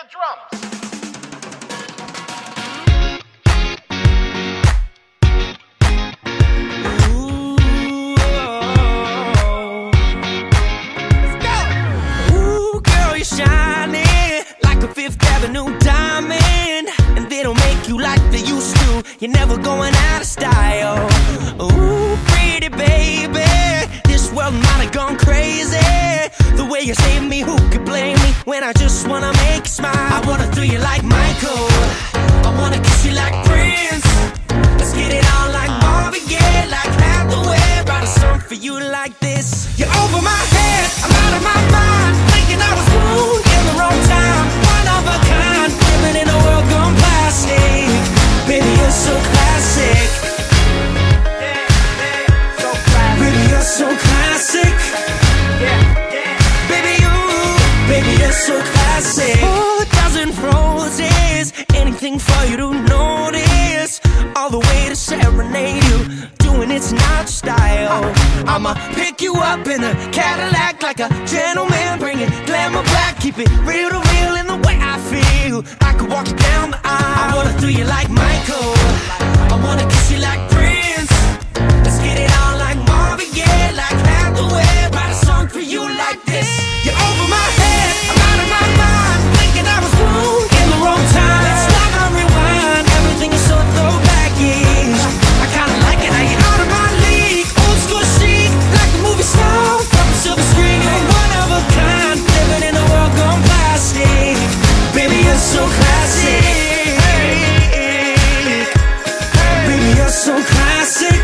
drums. Shining like a Fifth Avenue diamond, and they don't make you like they used to. You're never going out of style. Ooh, pretty baby, this world might have gone crazy. The way you save me, who could blame me when I just wanna make you smile? I wanna throw you like Michael, I wanna kiss you like Prince. Let's get it on like Marvin Gaye, like Hathaway. Write a song for you like this. You're over my head, I'm out of my mind, thinking I was born in the wrong time. One of a kind, living in a world gone plastic. Baby, you're so classic. Baby, you're so classic. Baby, you're so classic. Oh, a dozen roses, anything for you to notice. All the way to serenade you, doing it's not style. I'ma pick you up in a Cadillac like a gentleman, bring it glamour back, keep it real to real in the way I feel. I could walk you down the aisle. I wanna throw you like Michael, I wanna kiss you like Prince. Let's get it on like Marvin Gaye, like Hathaway. Write a song for you like this. You're over my head, I'm out of my mind, thinking I was born in the wrong time. Let's stop and rewind, everything is so throwback-ish. I kinda like it how you're out of my league, old school chic, like the movie star from the silver screen. You're one of a kind, living in a world gone plastic. Baby, you're so classic. Baby, you're so classic.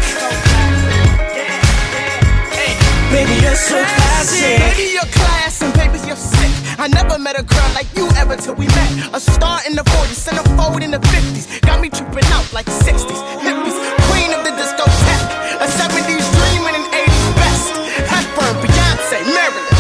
Baby, you're so classic. Baby, you're class and baby, you're sick. I never met a girl like you ever till we met. A star in the 40s, centerfold in the 50s. Got me tripping out like 60s. Hippies, queen of the discotheque. A 70s dream and an 80s best. Hepburn, Beyonce, Marilyn.